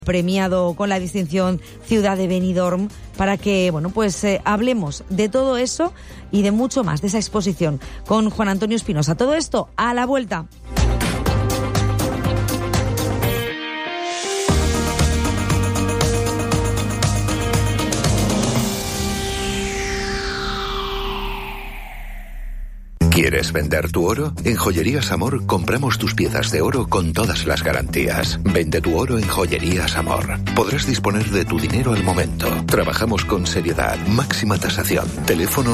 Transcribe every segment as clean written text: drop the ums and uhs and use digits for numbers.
premiado con la distinción Ciudad de Benidorm, para que hablemos de todo eso y de mucho más, de esa exposición, con Juan Antonio Espinosa. Todo esto a la vuelta. ¿Quieres vender tu oro? En Joyerías Amor compramos tus piezas de oro con todas las garantías. Vende tu oro en Joyerías Amor. Podrás disponer de tu dinero al momento. Trabajamos con seriedad, máxima tasación. Teléfono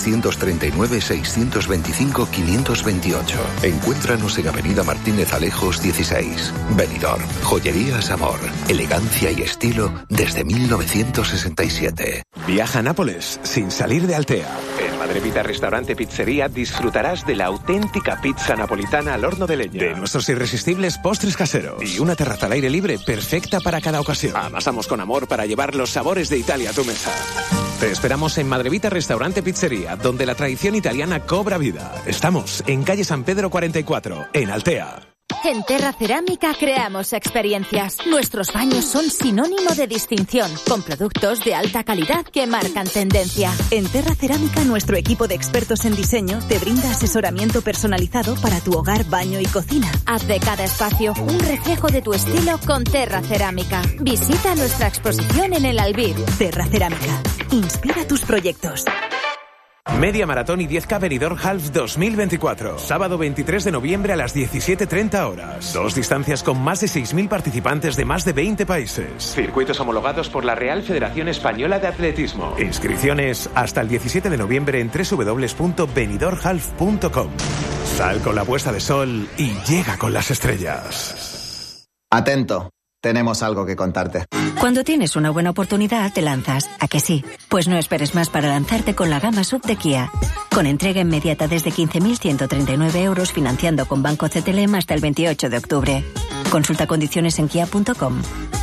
639-625-528. Encuéntranos en Avenida Martínez Alejos 16. Benidorm. Joyerías Amor. Elegancia y estilo desde 1967. Viaja a Nápoles sin salir de Altea. En Madrevita Restaurante Pizzería disfrutarás de la auténtica pizza napolitana al horno de leña, de nuestros irresistibles postres caseros y una terraza al aire libre perfecta para cada ocasión. Amasamos con amor para llevar los sabores de Italia a tu mesa. Te esperamos en Madrevita Restaurante Pizzería, donde la tradición italiana cobra vida. Estamos en calle San Pedro 44, en Altea. En Terra Cerámica creamos experiencias. Nuestros baños son sinónimo de distinción, con productos de alta calidad que marcan tendencia. En Terra Cerámica, nuestro equipo de expertos en diseño te brinda asesoramiento personalizado para tu hogar, baño y cocina. Haz de cada espacio un reflejo de tu estilo con Terra Cerámica. Visita nuestra exposición en el Albir. Terra Cerámica. Inspira tus proyectos. Media Maratón y 10K Benidorm Half 2024. Sábado 23 de noviembre a las 17:30 horas. 2 distancias con más de 6.000 participantes de más de 20 países. Circuitos homologados por la Real Federación Española de Atletismo. Inscripciones hasta el 17 de noviembre en www.benidormhalf.com. Sal con la puesta de sol y llega con las estrellas. Atento. Tenemos algo que contarte. Cuando tienes una buena oportunidad, te lanzas. ¿A que sí? Pues no esperes más para lanzarte con la gama SUV de Kia. Con entrega inmediata desde 15.139 euros, financiando con Banco CTLM hasta el 28 de octubre. Consulta condiciones en kia.com.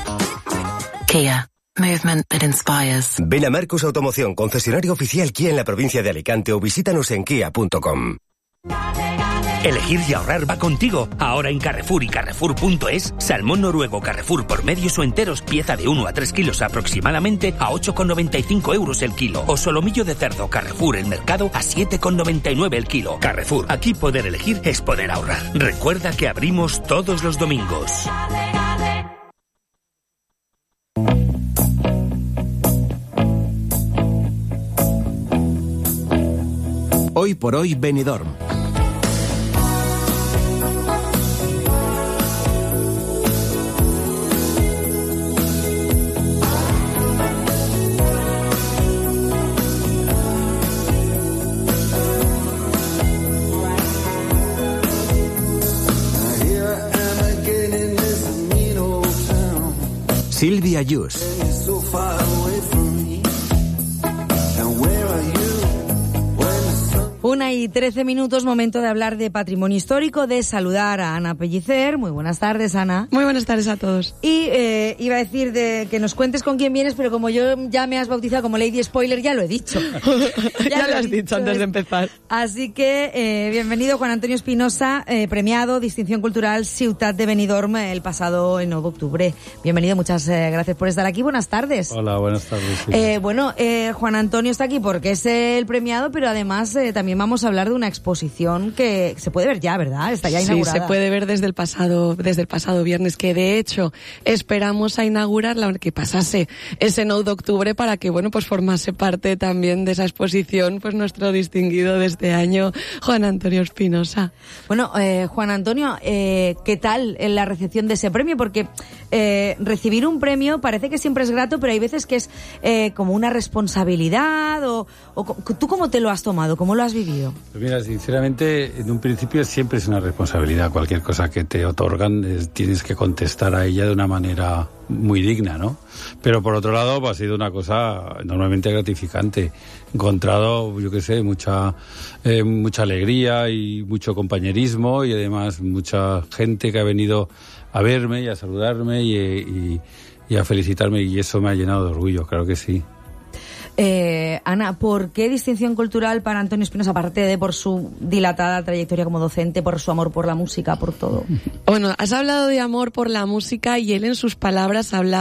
Kia. Movement that inspires. Ven a Marcus Automoción, concesionario oficial Kia en la provincia de Alicante, o visítanos en kia.com. Elegir y ahorrar va contigo. Ahora en Carrefour y Carrefour.es, salmón noruego Carrefour por medios o enteros, pieza de 1 a 3 kilos aproximadamente, a 8,95 euros el kilo. O solomillo de cerdo Carrefour el mercado a 7,99 el kilo. Carrefour, aquí poder elegir es poder ahorrar. Recuerda que abrimos todos los domingos. Hoy por hoy Benidorm. Silvia Yus. 1:13, momento de hablar de patrimonio histórico, de saludar a Ana Pellicer. Muy buenas tardes, Ana. Muy buenas tardes a todos. Y iba a decir de que nos cuentes con quién vienes, pero como yo ya me has bautizado como Lady Spoiler, ya lo he dicho. ya lo has dicho antes de empezar. Así que bienvenido, Juan Antonio Espinosa, premiado, distinción cultural Ciutat de Benidorm el pasado 9 de octubre. Bienvenido, muchas gracias por estar aquí. Buenas tardes. Hola, buenas tardes. Sí. Juan Antonio está aquí porque es el premiado, pero además también vamos a hablar de una exposición que se puede ver ya, ¿verdad? Está ya inaugurada. Sí, se puede ver desde el pasado viernes, que de hecho esperamos a inaugurarla, que pasase ese 9 de octubre para que, pues formase parte también de esa exposición, pues nuestro distinguido de este año, Juan Antonio Espinosa. Bueno, Juan Antonio, ¿qué tal la recepción de ese premio? Porque recibir un premio parece que siempre es grato, pero hay veces que es como una responsabilidad o ¿tú cómo te lo has tomado? ¿Cómo lo has vivido? Pues mira, sinceramente, en un principio siempre es una responsabilidad. Cualquier cosa que te otorgan tienes que contestar a ella de una manera muy digna, ¿no? Pero por otro lado, ha sido una cosa enormemente gratificante. He encontrado, mucha alegría y mucho compañerismo, y además mucha gente que ha venido a verme y a saludarme y a felicitarme, y eso me ha llenado de orgullo, claro que sí. Ana, ¿por qué distinción cultural para Antonio Espinosa, aparte de por su dilatada trayectoria como docente, por su amor por la música, por todo? Bueno, has hablado de amor por la música y él en sus palabras hablaba